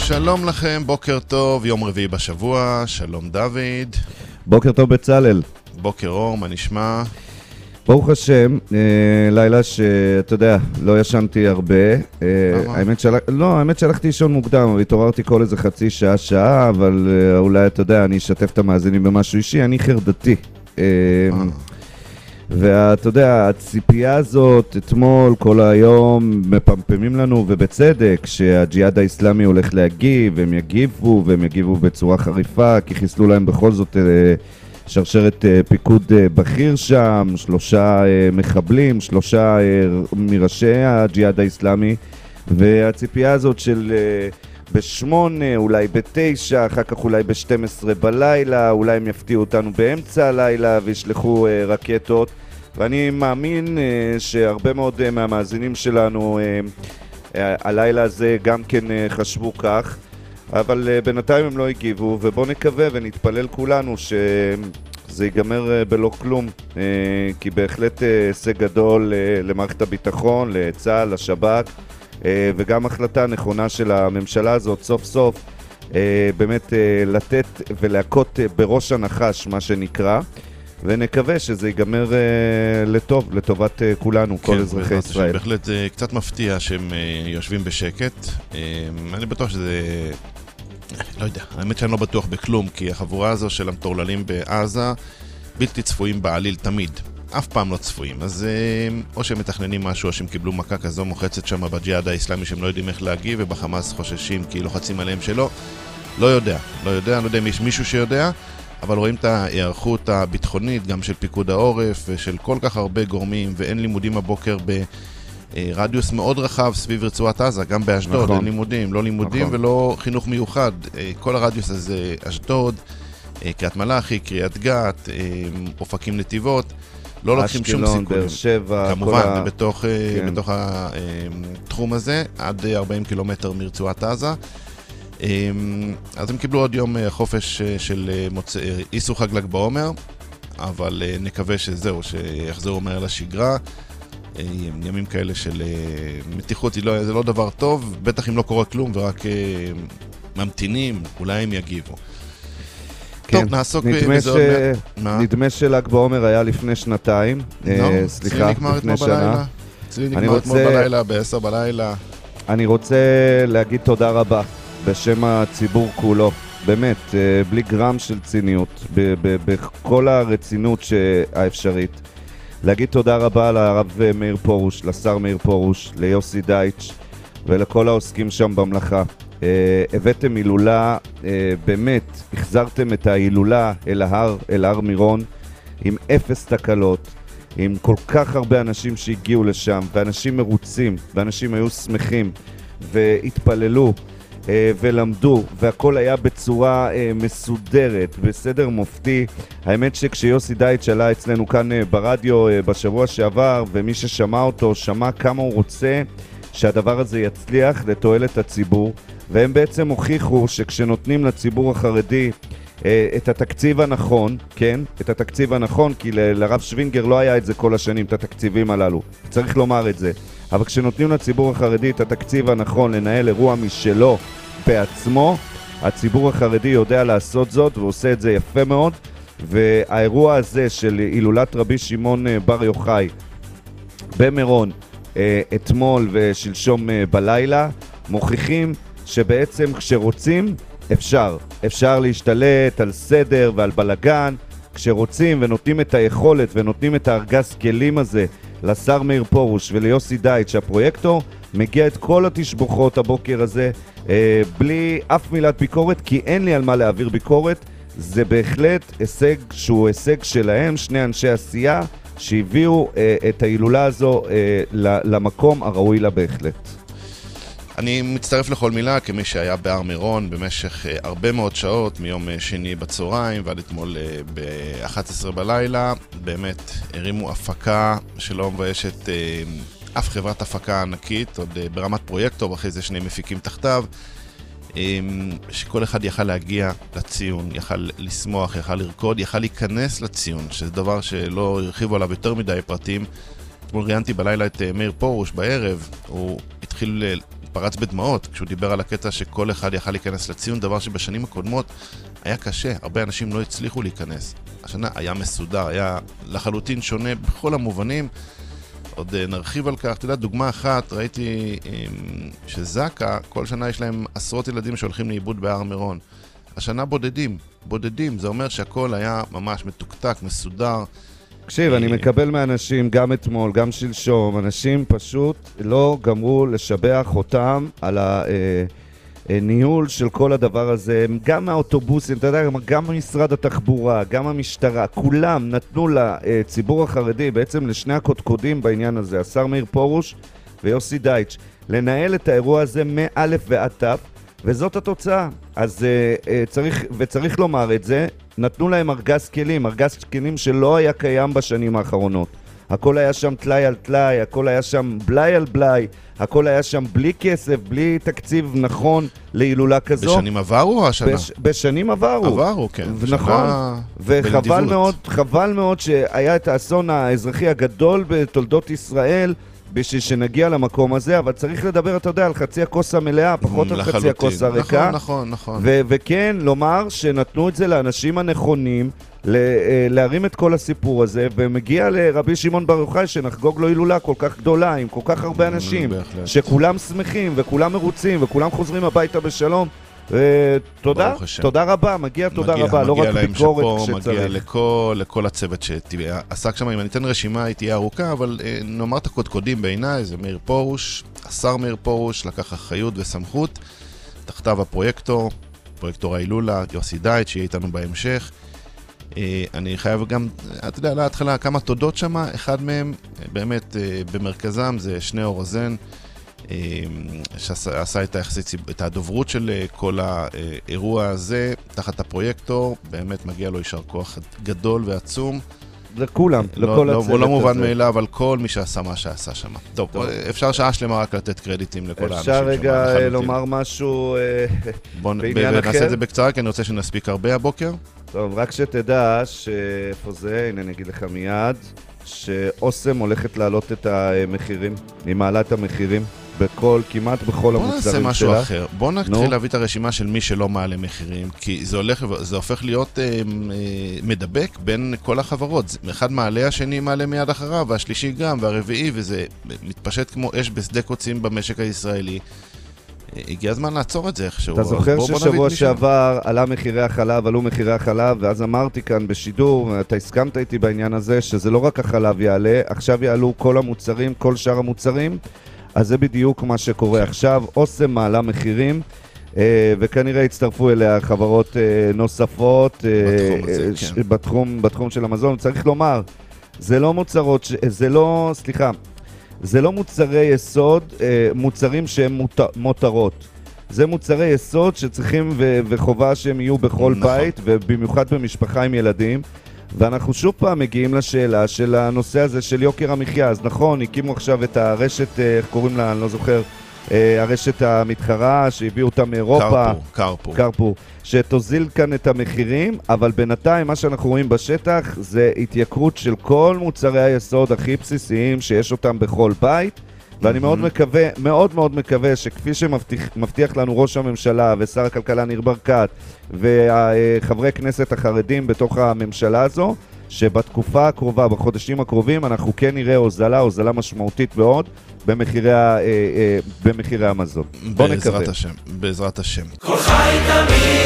שלום לכם, בוקר טוב, יום רביעי בשבוע, שלום דוד. בוקר טוב בצלאל. בוקר אור, מה נשמע? ברוך השם, לילה שאתה יודע, לא ישנתי הרבה. האמת שהלכתי לישון מוקדם, והתעוררתי כל איזה חצי שעה, אבל אולי אתה יודע, אני אשתף את המאזינים במשהו אישי, אני חרדתי. ואתה יודע, הציפייה הזאת, אתמול, כל היום, מפמפמים לנו, ובצדק, שהג'יהאד האסלאמי הולך להגיב, והם יגיבו בצורה חריפה, כי חיסלו להם בכל זאת שרשרת פיקוד בכיר שם, 3 מחבלים, 3 מראשי הג'יהאד האסלאמי, והציפייה הזאת של ב8, אולי ב9, אחר כך אולי ב12 בלילה, אולי הם יפתיעו אותנו באמצע הלילה וישלחו רקטות, ואני מאמין שהרבה מאוד מהמאזינים שלנו הלילה הזה גם כן חשבו כך, אבל בינתיים הם לא הגיבו, ובוא נקווה ונתפלל כולנו שזה ייגמר בלא כלום, כי בהחלט הישג גדול למערכת הביטחון, לצה"ל, לשב"כ, וגם החלטה נכונה של הממשלה הזאת סוף סוף באמת לתת ולהכות בראש הנחש, מה שנקרא, ונקווה שזה ייגמר לטוב, לטובת כולנו, כל אזרחי ישראל. בהחלט זה קצת מפתיע שהם יושבים בשקט. אני בטוח שזה, לא יודע, האמת שאני לא בטוח בכלום, כי החבורה הזו של המטורללים בעזה בלתי צפויים בעליל תמיד. אף פעם לא צפויים, אז או שהם מתכננים משהו, או שהם קיבלו מכה כזו מוחצת שם בג'יהאד האסלאמי שהם לא יודעים איך להגיב, ובחמאס חוששים כי לוחצים עליהם שלא. לא יודע אם יש מישהו שיודע, אבל רואים את ההיערכות הביטחונית, גם של פיקוד העורף, ושל כל כך הרבה גורמים, ואין לימודים הבוקר ברדיוס מאוד רחב סביב רצועת עזה, גם באשדוד, נכון. אין לימודים, לא לימודים נכון. ולא חינוך מיוחד. כל הרדיוס הזה, אשדוד, קריית מלאכי, קריית גת, אופקים נתיבות, לא לוקחים שום סיכונים. באר שבע, כמובן, בתוך התחום הזה, עד 40 קילומטר מרצועת עזה. אז הם קיבלו עוד יום חופש של איסור חג ל"ג בעומר, אבל נקווה שזהו, שיחזרו מהר לשגרה. ימים כאלה של מתיחות, זה לא דבר טוב, בטח אם לא קורה כלום ורק ממתינים, אולי הם יגיבו. טוב, נעסוק בזה. נדמה של"ג בעומר היה לפני שנתיים, סליחה, לפני שנה. אצלי נגמר אתמול בלילה, ב10 בלילה. אני רוצה להגיד תודה רבה בשם הציבור כולו, באמת, בלי גרם של ציניות, בכל הרצינות האפשרית. להגיד תודה רבה לרב מאיר פרוש, לשר מאיר פרוש, ליוסי דייטש ולכל העוסקים שם במלאכה. הבאתם הילולה, באמת, החזרתם את ההילולה אל הר מירון עם 0 תקלות, עם כל כך הרבה אנשים שהגיעו לשם, ואנשים מרוצים, ואנשים היו שמחים והתפללו ולמדו, והכל היה בצורה מסודרת, בסדר מופתי. האמת שכשיוסי דייטש עלה אצלנו כאן ברדיו בשבוע שעבר, ומי ששמע אותו שמע כמה הוא רוצה שהדבר הזה יצליח לתועלת הציבור, והם בעצם הוכיחו שכשנותנים לציבור החרדי את התקציב הנכון, כן? את התקציב הנכון, כי לרב שווינגר לא היה את זה כל השנים, את התקציבים הללו. צריך לומר את זה. אבל כשנותנים לציבור החרדי את התקציב הנכון לנהל אירוע משלו בעצמו, הציבור החרדי יודע לעשות זאת ועושה את זה יפה מאוד, והאירוע הזה של הילולת רבי שמעון בר יוחאי במירון אתמול ושלשום בלילה מוכיחים שבעצם כשרוצים אפשר להשתלט על סדר ועל בלגן. כשרוצים ונותנים את היכולת ונותנים את הארגז כלים הזה לשר מאיר פרוש וליוסי דייטש הפרויקטור, מגיע את כל התשבוכות הבוקר הזה בלי אף מילת ביקורת, כי אין לי על מה להעביר ביקורת. זה בהחלט הישג שהוא הישג שלהם, שני אנשי עשייה שהביאו את ההילולה הזו למקום הראוי לה בהחלט. אני מצטרף לכל מילה כמי שהיה בהר מירון במשך הרבה מאוד שעות, מיום שני בצהריים ועד אתמול ב-11 בלילה. באמת הרימו הפקה שלא מביישת אף חברת הפקה ענקית, עוד ברמת פרויקטור, ואחרי זה 2 מפיקים תחתיו, שכל אחד יכל להגיע לציון, יכל לשמוח, יכל לרקוד, יכל להיכנס לציון, שזה דבר שלא הרחיבו עליו יותר מדי פרטים. אתמול ראיינתי בלילה את מאיר פרוש בערב, הוא התחיל פרץ בדמעות כשהוא דיבר על הקטע שכל אחד יכל להיכנס לציון, דבר שבשנים הקודמות היה קשה, הרבה אנשים לא הצליחו להיכנס. השנה היה מסודר, היה לחלוטין שונה בכל המובנים. עוד נרחיב על כך, אתה יודע, דוגמה אחת, ראיתי שזקה, כל שנה יש להם עשרות ילדים שהולכים לאיבוד בהר מירון. השנה בודדים, זה אומר שהכל היה ממש מתוקתק, מסודר. תקשיב, אני מקבל מאנשים, גם אתמול, גם שלשום, אנשים פשוט לא גמרו לשבח אותם על הניהול של כל הדבר הזה, גם מהאוטובוסים, אתה יודע, גם משרד התחבורה, גם המשטרה, כולם נתנו לציבור החרדי, בעצם לשני הקודקודים בעניין הזה, השר מאיר פרוש ויוסי דייטש, לנהל את האירוע הזה מא' ועד ת', וזאת התוצאה. אז צריך לומר את זה, נתנו להם ארגז כלים שלא היה קיים בשנים האחרונות. הכל היה שם תלאי על תלאי, הכל היה שם בלי על בלי, הכל היה שם בלי כסף, בלי תקציב נכון להילולה כזו. בשנים עברו או השנה? בשנים עברו. עברו, כן. נכון. וחבל מאוד שהיה את האסון האזרחי הגדול בתולדות ישראל, בשביל שנגיע למקום הזה, אבל צריך לדבר, אתה יודע, על חצי הכוס המלאה, פחות על חצי הכוס הריקה. נכון. וכן, לומר שנתנו את זה לאנשים הנכונים, להרים את כל הסיפור הזה, ומגיע לרבי שמעון בר יוחאי שנחגוג לו הילולה כל כך גדולה, עם כל כך הרבה אנשים, שכולם שמחים וכולם מרוצים וכולם חוזרים הביתה בשלום. תודה רבה, מגיע תודה רבה, לא רק ביקורת כשצריך. מגיע לכל הצוות שעסק שם, אם אני אתן רשימה היא תהיה ארוכה, אבל נאמר את הקודקודים בעיניי, זה מאיר פרוש, השר מאיר פרוש, לקח אחריות וסמכות, תחתיו הפרויקטור ההילולה, יוסי דייטש, שיהיה איתנו בהמשך. אני חייב גם, אתה יודע, להתחלה כמה תודות שם, אחד מהם באמת במרכזם זה שניאור רוזן, שעשה את הדוברות של כל האירוע הזה תחת הפרויקטור, באמת מגיע לו יישר כוח גדול ועצום. לכולם, לכל הצוות הזה. הוא לא מובן מאליו על כל מי שעשה מה שעשה שם. טוב, אפשר שעה שלמה רק לתת קרדיטים לכל האנשים שם. אפשר רגע לומר משהו בעניין אחר? נעשה את זה בקצרה, כי אני רוצה שנספיק הרבה הבוקר. טוב, רק שתדע שאיפה זה, הנה אני אגיד לך מיד, שאוסם הולכת להעלות את המחירים, היא מעלה את המחירים. כמעט בכל המוצרים שלה. בוא נעשה משהו אחר. בוא נתחיל להביא את הרשימה של מי שלא מעלה מחירים, כי זה הופך להיות מדבק בין כל החברות. אחד מעלה, השני מעלה מיד אחריו, והשלישי גם, והרביעי, וזה מתפשט כמו אש בשדה קוצים במשק הישראלי. הגיע הזמן לעצור את זה איכשהו. אתה זוכר ששבוע שעבר עלו מחירי החלב, ואז אמרתי כאן בשידור, ואתה הסכמת איתי בעניין הזה, שזה לא רק החלב יעלה, עכשיו יעלו כל המוצרים, כל שאר המוצרים, אז זה בדיוק מה שקורה עכשיו. אוסם מעלה מחירים, וכנראה הצטרפו אליה חברות נוספות בתחום של המזון. צריך לומר, זה לא מוצרי יסוד, מוצרים שהם מותרות. זה מוצרי יסוד שצריכים וחובה שהם יהיו בכל בית, ובמיוחד במשפחה עם ילדים. ואנחנו שוב פעם מגיעים לשאלה של הנושא הזה של יוקר המחיה. אז נכון, הקימו עכשיו את הרשת, איך קוראים לה, אני לא זוכר, הרשת המתחרה שהביאו אותה מאירופה, קרפור, שתוזיל כאן את המחירים, אבל בינתיים מה שאנחנו רואים בשטח זה התייקרות של כל מוצרי היסוד הכי בסיסיים שיש אותם בכל בית, ואני מאוד מקווה שכפי שמבטיח לנו ראש הממשלה ושר הכלכלה ניר ברקת וחברי כנסת החרדים בתוך הממשלה הזו, שבתקופה הקרובה, בחודשים הקרובים, אנחנו כן נראה הוזלה משמעותית מאוד במחירי המזון. בעזרת השם. כל חי תמיד